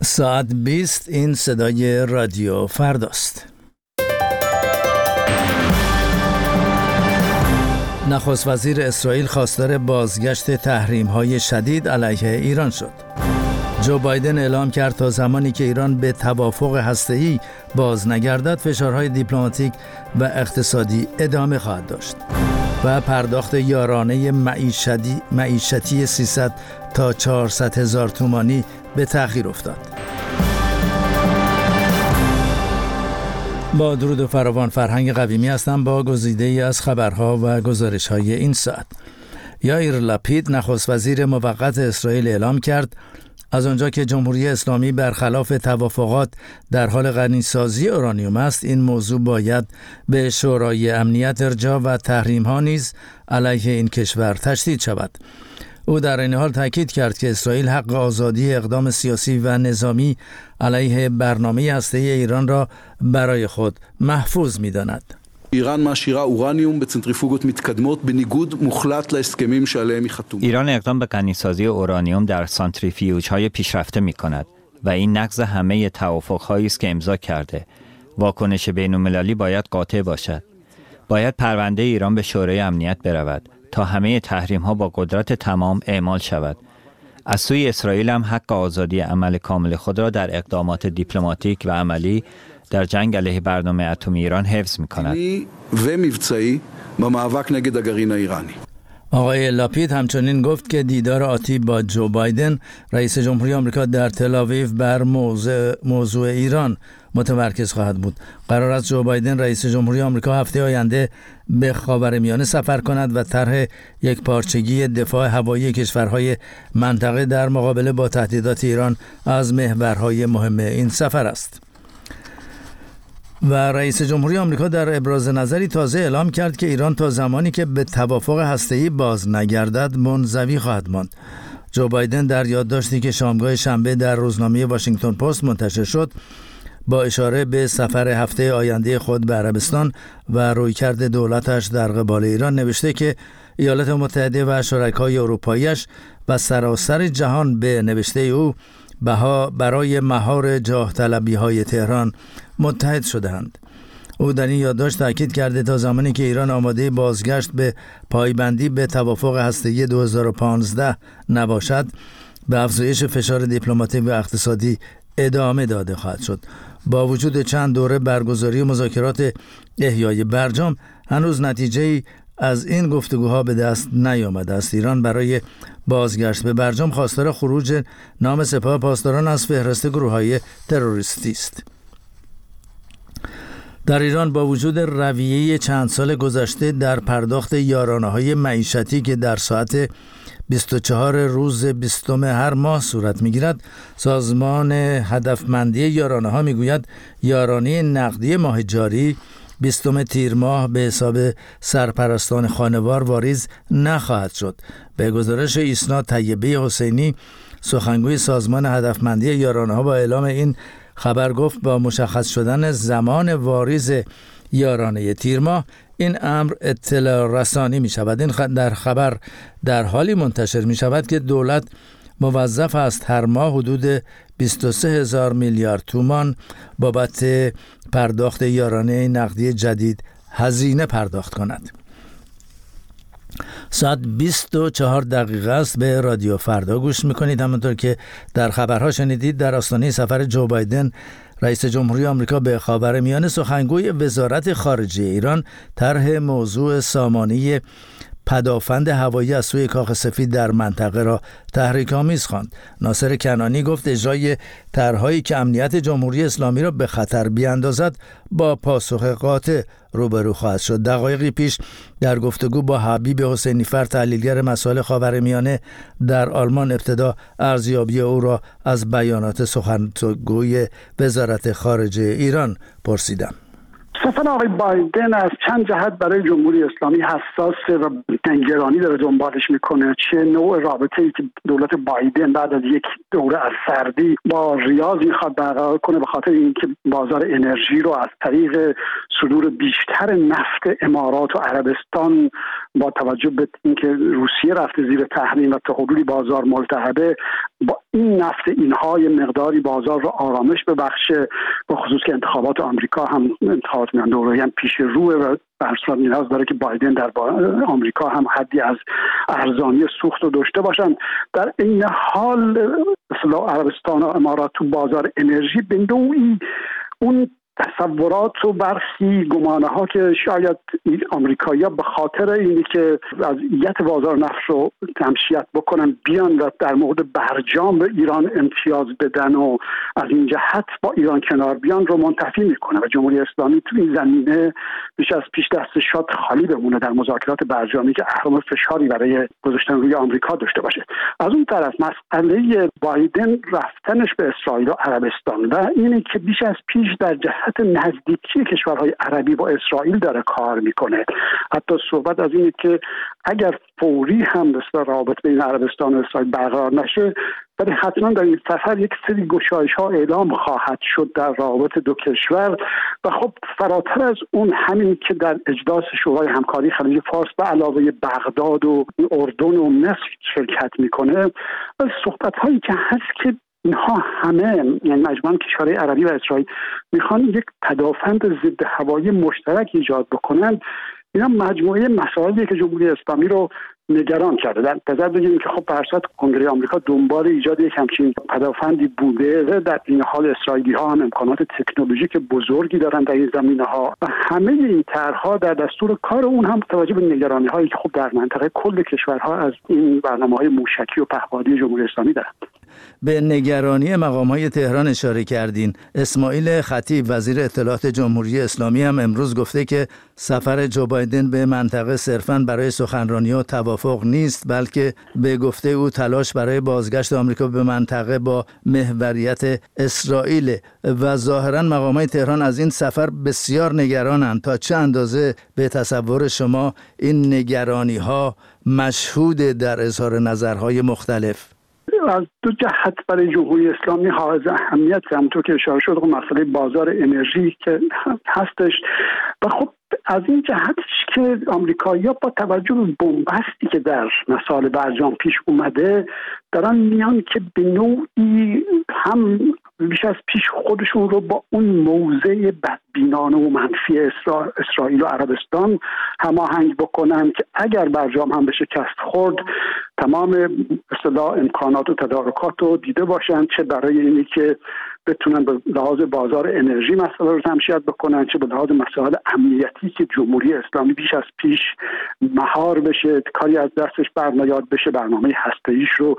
ساعت 20 این صدای رادیو فرداست. نخست وزیر اسرائیل خواستار بازگشت تحریم‌های شدید علیه ایران شد. جو بایدن اعلام کرد تا زمانی که ایران به توافق هسته‌ای باز نگردد فشارهای دیپلماتیک و اقتصادی ادامه خواهد داشت. و پرداخت یارانه معیشتی 300 تا 400 هزار تومانی به تأخیر افتاد. با درود و فراوان، فرهنگ قویمی هستم با گزیده‌ای از خبرها و گزارش‌های این ساعت. یائیر لپید نخست وزیر موقت اسرائیل اعلام کرد از آنجا که جمهوری اسلامی برخلاف توافقات در حال غنیسازی اورانیوم است، این موضوع باید به شورای امنیت ارجاع و تحریم‌ها نیز علیه این کشور تشدید شود. او در این حال تاکید کرد که اسرائیل حق آزادی اقدام سیاسی و נظامی علیه برنامه هسته‌ای ایران را برای خود محفوظ می‌داند. ایران معشیרה אורניום בצנטריפוגות מתקדמות בניגוד מוחלט להסכמים שעליהם היא חתומה. ایران اقدام به غنیسازی اورانیوم در سانتریفیوژهای پیشرفته می‌کند و این نقض همه توافق‌هایی است که امضا کرده. واکنش بین‌المللی باید قاطع باشد. باید پرونده ایران به شورای امنیت برود تا همه تحریم‌ها با قدرت تمام اعمال شود. از سوی اسرائیل هم حق آزادی عمل کامل خود را در اقدامات دیپلماتیک و عملی در جنگ علیه برنامه اتمی ایران حفظ می‌کند. و מבצעי במאבק نگד הגרעין האיראני. آقای لاپید همچنین گفت که دیدار آتی با جو بایدن رئیس جمهوری آمریکا در تل آویو بر موضوع ایران متمرکز خواهد بود. قرار است جو بایدن رئیس جمهوری آمریکا هفته آینده به خاورمیانه سفر کند و طرح یک پارچگی دفاع هوایی کشورهای منطقه در مقابله با تهدیدات ایران از محورهای مهم این سفر است. و رئیس جمهوری آمریکا در ابراز نظری تازه اعلام کرد که ایران تا زمانی که به توافق هسته‌ای باز نگردد منزوی خواهد ماند. جو بایدن در یادداشتی که شامگاه شنبه در روزنامه واشنگتن پست منتشر شد با اشاره به سفر هفته آینده خود به عربستان و رویکرد دولتش در قبال ایران نوشته که ایالات متحده و شرکای اروپایی‌اش و سراسر جهان به نوشته او برای مهار جاه طلبی‌های تهران متحد شدند. او در این یادداشت تاکید کرده تا زمانی که ایران آماده بازگشت به پایبندی به توافق هسته‌ای 2015 نباشد، به افزایش فشار دیپلماتیک و اقتصادی ادامه داده خواهد شد. با وجود چند دوره برگزاری مذاکرات احیای برجام، هنوز نتیجه‌ای از این گفتگوها به دست نیامده است. ایران برای بازگشت به برجام خواستار خروج نام سپاه پاسداران از فهرست گروه‌های تروریستی است. در ایران با وجود رویه چند سال گذشته در پرداخت یارانه‌های معیشتی که در ساعت 24 روز 20 هر ماه صورت می‌گیرد، سازمان هدفمندی یارانه‌ها می‌گوید یارانه نقدی ماه جاری 20 تیر ماه به حساب سرپرستان خانوار واریز نخواهد شد. به گزارش ایسنا طیبه حسینی، سخنگوی سازمان هدفمندی یارانه‌ها، با اعلام این خبر گفت با مشخص شدن زمان واریز یارانه تیر ماه این امر اطلاع رسانی می شود. این خبر در حالی منتشر می شود که دولت موظف است هر ماه حدود 23,000 میلیارد تومان بابت پرداخت یارانه نقدی جدید هزینه پرداخت کند. ساعت 24 دقیقه است. به رادیو فردا گوش میکنید. همونطور که در خبرها شنیدید، در آستانه سفر جو بایدن رئیس جمهوری آمریکا به خاورمیانه، سخنگوی وزارت خارجه ایران طرح موضوع سامانه پدافند هوایی از سوی کاخ سفید در منطقه را تحریک‌آمیز خواند. ناصر کنعانی گفت اجرای طرح‌هایی که امنیت جمهوری اسلامی را به خطر بیاندازد با پاسخ قاطع روبرو خواهد شد. دقایقی پیش در گفتگو با حبیب حسینیفر، تحلیلگر مسائل خاورمیانه در آلمان، ابتدا ارزیابی او را از بیانات سخنگوی وزارت خارجه ایران پرسیدم. سفر آقای بایدن از چند جهت برای جمهوری اسلامی حساسه و نگرانی داره دنبالش میکنه. چه نوع رابطه‌ای که دولت بایدن بعد از یک دوره از سردی با ریاض میخواد برقرار کنه به خاطر اینکه بازار انرژی رو از طریق صدور بیشتر نفت امارات و عربستان با توجه به اینکه روسیه رفته زیر تحریم و تا حدودی بازار ملتهبه، با این نفت اینها مقداری بازار رو آرامش ببخشه، به خصوص که انتخابات آمریکا هم انتخابات میان دوره‌ای هم پیش روه و به هر صورت نیاز داره که بایدن در آمریکا هم حدی از ارزانی سوخت رو داشته باشن. در این حال مثلا عربستان و امارات تو بازار انرژی به نوعی اون تصورات و برخی گمانه ها که شاید آمریکایی‌ها به خاطر اینی که وضعیت بازار نفت رو تمشیت بکنن بیان و در مورد برجام به ایران امتیاز بدن و از این جهت با ایران کنار بیان رو منتفی میکنه و جمهوری اسلامی تو این زمینه بیش از پیش دست شاد خالی بمونه در مذاکرات برجامی که اهرم فشاری برای گذاشتن روی آمریکا داشته باشه. از اون طرف مسئله بایدن رفتنش به اسرائیل و عربستان و اینی که بیش از پیش در جهت نزدیکی کشورهای عربی با اسرائیل داره کار میکنه. حتی صحبت از اینه که اگر فوری هم مثل رابطه بین عربستان و اسرائیل برقرار نشه، ولی حتما در این سفر یک سری گشایش ها اعلام خواهد شد در رابطه دو کشور و خب فراتر از اون همین که در اجلاس شورای همکاری خلیج فارس به علاوه بغداد و اردن و مصر شرکت میکنه، صحبت هایی که هست که اینها همه یعنی مجموعاً کشورهای عربی و اسرائیل میخوان یک تدافند ضد هوایی مشترک ایجاد بکنن. اینا مجموعه مسائلیه که جمهوری اسلامی رو نگران کرده. در نظر بگیریم که خب برصد کنگره آمریکا دنبال ایجاد یک همچین پدافندی بوده و در این حال اسرائیلی ها هم امکانات تکنولوژیک بزرگی دارن در این زمینه ها و همه این طرح‌ها در دستور کار اون هم توجه به نگرانی هایی که خب در منطقه کل کشورها از این برنامه‌های موشکی و پهپادی جمهوری اسلامی دارند. به نگرانی مقام‌های تهران اشاره کردین. اسماعیل خطیب وزیر اطلاعات جمهوری اسلامی هم امروز گفته که سفر جو بایدن به منطقه صرفاً برای سخنرانی و توافق نیست، بلکه به گفته او تلاش برای بازگشت آمریکا به منطقه با محوریت اسرائیل و ظاهراً مقام‌های تهران از این سفر بسیار نگرانند. تا چه اندازه به تصور شما این نگرانی‌ها مشهود در اظهار نظرهای مختلف؟ از دو جهت برای جمهوری اسلامی حائز اهمیت همونطور که اشاره شد مسئله بازار انرژی که هستش و خب از این جهتش که آمریکایی‌ها با توجه به بنبستی که در مسائل برجام پیش اومده دارن میان که به نوعی هم بیش از پیش خودشون رو با اون موضع بدبینانه و منفی اسرائیل و عربستان هماهنگ بکنن که اگر برجام هم به شکست خورد تمام اصطلاح امکانات و تدارکات رو دیده باشن، چه برای اینی که بتونن به لحاظ بازار انرژی مسئله رو تمشیت بکنن، چه به لحاظ مسائل امنیتی که جمهوری اسلامی بیش از پیش مهار بشه، کاری از دستش برنیاد بشه، برنامه هسته‌ایش رو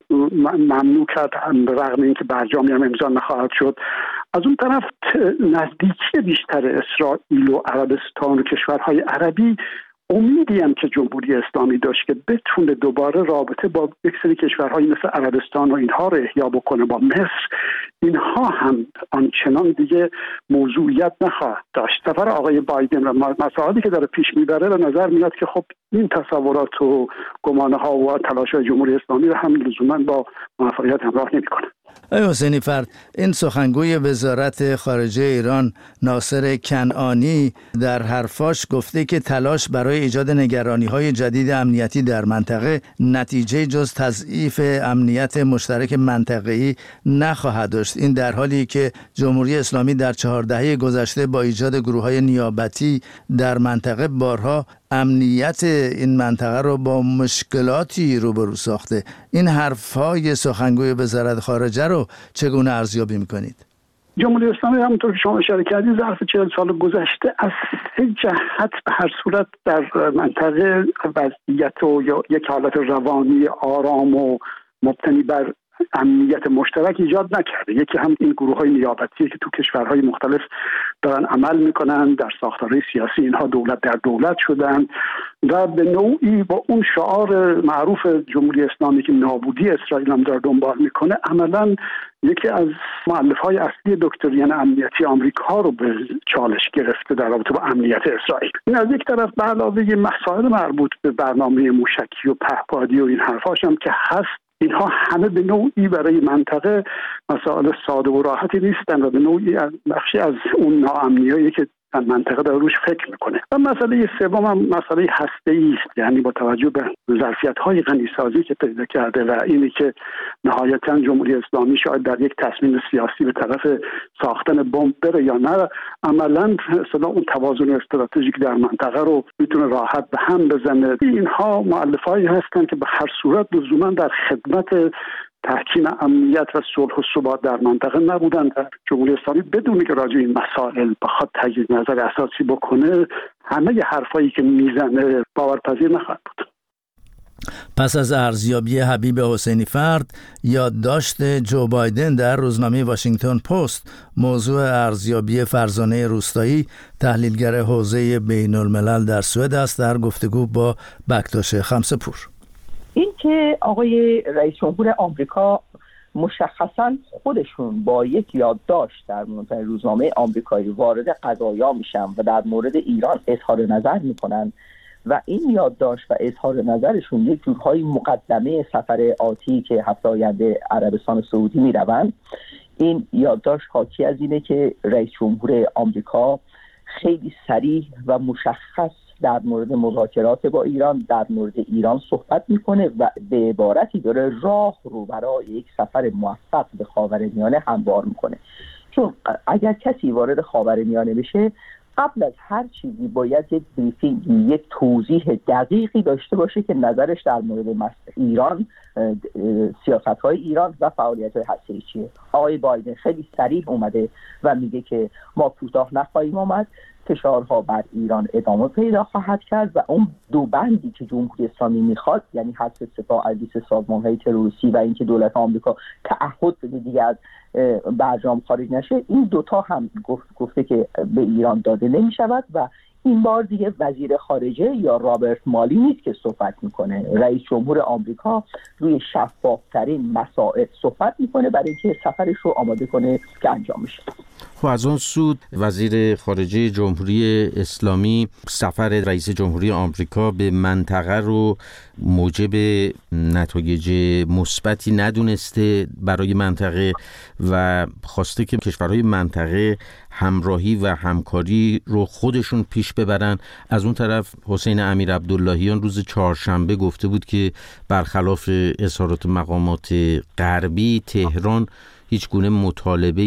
ممنوع کرد به رغم اینکه برجامی هم امضا نخواهد شد. از اون طرف نزدیکی بیشتر اسرائیل و عربستان و کشورهای عربی امیدی هم که جمهوری اسلامی داشت که بتونه دوباره رابطه با یک سری کشورهایی مثل عربستان و اینها رو احیا بکنه با مصر، اینها هم آنچنان دیگه موضوعیت نخواهد داشت. سفر آقای بایدن و مسائلی که داره پیش میبره به نظر میاد که خب این تصورات و گمانه ها و تلاش‌های جمهوری اسلامی رو هم لزوما با موفقیت همراه نمی‌کنه. حسینی فرد، این سخنگوی وزارت خارجه ایران ناصر کنعانی در حرفاش گفته که تلاش برای ایجاد نگرانی‌های جدید امنیتی در منطقه نتیجه جز تضعیف امنیت مشترک منطقه‌ای نخواهد داشت. این در حالی که جمهوری اسلامی در 4 دهه گذشته با ایجاد گروه‌های نیابتی در منطقه بارها امنیت این منطقه رو با مشکلاتی روبرو ساخته. این حرف‌های سخنگوی وزارت خارجه رو چگونه ارزیابی می‌کنید؟ جمهوری اسلامی همونطور که شما اشاره کردید ظرف 40 سال گذشته از 3 جهت به هر صورت در منطقه وضعیت و یا یک حالت روانی آرام و مبتنی بر امنیت مشترک ایجاد نکرده. یکی هم این گروه‌های نیابتی که تو کشورهای مختلف دارن عمل میکنن، در ساختارهای سیاسی اینها دولت در دولت شدن و به نوعی با اون شعار معروف جمهوری اسلامی که نابودی اسرائیل هم داره دنبال میکنه، عملاً یکی از مؤلفه‌های اصلی دکترین امنیتی آمریکا رو به چالش گرفته در رابطه با امنیت اسرائیل. این از یک طرف به علاوه مسائل مربوط به برنامه موشکی و پهپادی و این حرفاش هم که هست، اینها همه به نوعی برای منطقه مسائل ساده و راحتی نیستن و به نوعی بخشی از اون ناامنیایی که در منطقه داره روش فکر میکنه. و مسئله سوم هم مسئله هسته‌ای است، یعنی با توجه به ظرفیت‌های غنیسازی که پیدا کرده و اینی که نهایتاً جمهوری اسلامی شاید در یک تصمیم سیاسی به طرف ساختن بمب بره یا نه، عملاً اصلا اون توازن استراتژیک در منطقه رو میتونه راحت به هم بزنه. اینها مؤلفه‌ای هستن که به هر صورت لزوما در خدمت تحکیم امنیت و صلح و ثبات در منطقه نبودند و جمهوری اسلامی بدون که راجع این مسائل بخواد تجدید نظر اساسی بکنه، همه حرفایی که میزنه باورپذیر نخواهد بود. پس از ارزیابی حبیب حسینی فرد، یادداشت جو بایدن در روزنامه واشنگتن پست موضوع ارزیابی فرزانه روستایی، تحلیلگر حوزه بین الملل در سوئد است، در گفتگو با بکتاش خمسه‌پور. این که آقای رئیس جمهور آمریکا مشخصاً خودشون با یک یادداشت در مورد روزنامه آمریکایی وارد قضایا میشن و در مورد ایران اظهار نظر میکنن و این یادداشت و اظهار نظرشون یک جورهای مقدمه سفر آتی که هفته آینده عربستان سعودی میروند، این یادداشت حاکی از اینه که رئیس جمهور آمریکا خیلی صریح و مشخص در مورد مذاکرات با ایران، در مورد ایران صحبت میکنه و به عبارتی داره راه رو برای یک سفر موفق به خاورمیانه هموار میکنه. چون اگر کسی وارد خاورمیانه بشه، قبل از هر چیزی باید یک بریفینگ، یک توضیح دقیقی داشته باشه که نظرش در مورد ایران، سیاست‌های ایران و فعالیت‌های هسته‌ای چیه. آقای بایدن خیلی صریح اومده و میگه که ما کوتاه نخواهیم آمد، فشارها بر ایران ادامه پیدا خواهد کرد و اون دو بندی که جمهوری اسلامی میخواد، یعنی حذف سپاه از لیست سازمان‌های تروریستی و اینکه دولت آمریکا تعهد بده دیگه از برجام خارج نشه، این دوتا هم گفته که به ایران داده نمیشود و این بار دیگه وزیر خارجه یا رابرت مالی نیست که صحبت میکنه. رئیس جمهور آمریکا روی شفافترین مسائل صحبت میکنه برای اینکه سفرش رو آماده کنه که انجام بشه. خب از اون سود وزیر خارجه جمهوری اسلامی سفر رئیس جمهوری آمریکا به منطقه رو موجب نتایج مثبتی ندونسته برای منطقه و خواسته که کشورهای منطقه همراهی و همکاری رو خودشون پیش ببرن. از اون طرف حسین امیرعبداللهیان روز چهارشنبه گفته بود که برخلاف اظهارات مقامات غربی، تهران هیچ گونه مطالبه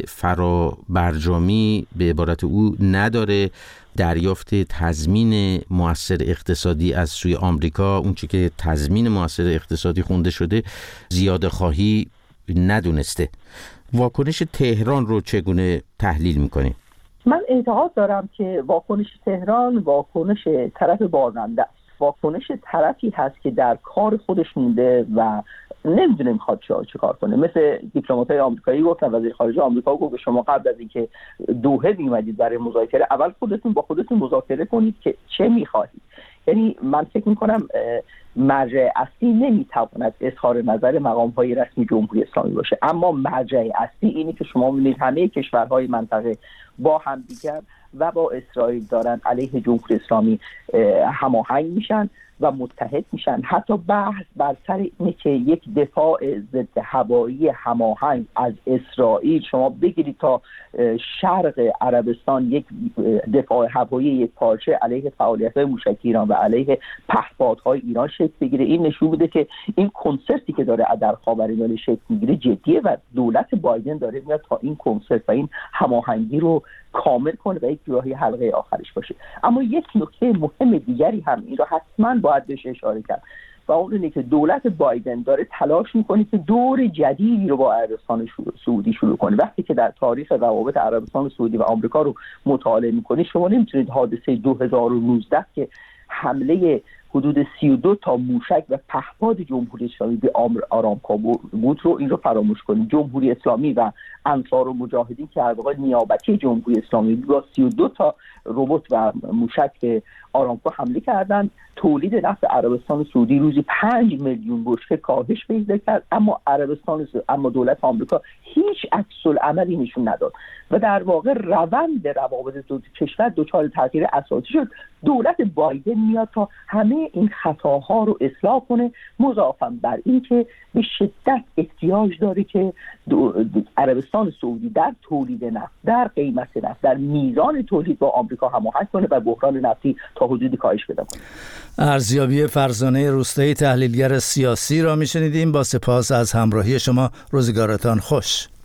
فرابرجامی به عبارت او نداره. دریافت تضمین مؤثر اقتصادی از سوی آمریکا، اون چی که تضمین مؤثر اقتصادی خونده شده، زیاده خواهی ندونسته. واکنش تهران رو چگونه تحلیل میکنی؟ من اعتقاد دارم که واکنش تهران واکنش طرف بازنده است. واکنش طرفی هست که در کار خودش مونده و نمیدونه میخواد چه کار کنه. مثل دیپلمات‌های آمریکایی گفتن، وزیر خارجه آمریکا گفت شما قبل از اینکه دوحه میومدید برای مذاکره، اول خودتون با خودتون مذاکره کنید که چه میخواهید. یعنی من فکر میکنم مرجع اصلی نمیتواند اظهار نظر مقام‌های رسمی جمهوری اسلامی باشه، اما مرجع اصلی اینه که شما می‌بینید همه کشورهای منطقه با هم دیگر و با اسرائیل دارن علیه جمهوری اسلامی هماهنگ میشن و متحد میشن. حتی بحث بر سر اینه که یک دفاع ضد هوایی هماهنگ از اسرائیل، شما بگیرید تا شرق عربستان یک دفاع هوایی یک پارچه علیه فعالیت‌های موشکی ایران و علیه پهپادهای ایران شکل بگیره، این نشون بوده که این کنسرتی که داره در خاورمیانه شکل میگیره جدیه و دولت بایدن داره میاد تا این کنسرت و این هماهنگی رو کامل کنه و یک جورایی حلقه آخرش باشه. اما یک نکته مهم دیگری هم این رو حتما باید بهش اشاره کرد و اون اینه که دولت بایدن داره تلاش میکنه که دور جدیدی رو با عربستان سعودی شروع کنه. وقتی که در تاریخ روابط عربستان سعودی و آمریکا رو مطالعه میکنید، شما نمیتونید حادثه 2019 که حمله حدود 32 تا موشک و پهپاد جمهوری اسلامی به آرامکو بود رو این رو فراموش کنیم. جمهوری اسلامی و انصار و مجاهدین که در واقع نیابتی جمهوری اسلامی با 32 تا ربات و موشک به آرامکو حمله کردند. تولید نفت عربستان سعودی روزی 5 میلیون بشکه کاهش پیدا کرد، اما دولت آمریکا هیچ عکس‌العملی نشون نداد و در واقع روند روابط دو کشور دچار تغییر اساسی شد. دولت بایدن میاد تا همه این خطاها رو اصلاح کنه، مضافاً بر این که به شدت احتیاج داره که عربستان سعودی در تولید نفت، در قیمت نفت، در میزان تولید با آمریکا هماهنگ کنه و بحران نفتی تا حدودی کاهش پیدا کنه. ارزیابی فرزانه روستایی، تحلیلگر سیاسی را میشنیدیم. با سپاس از همراهی شما. روزگارتان خوش.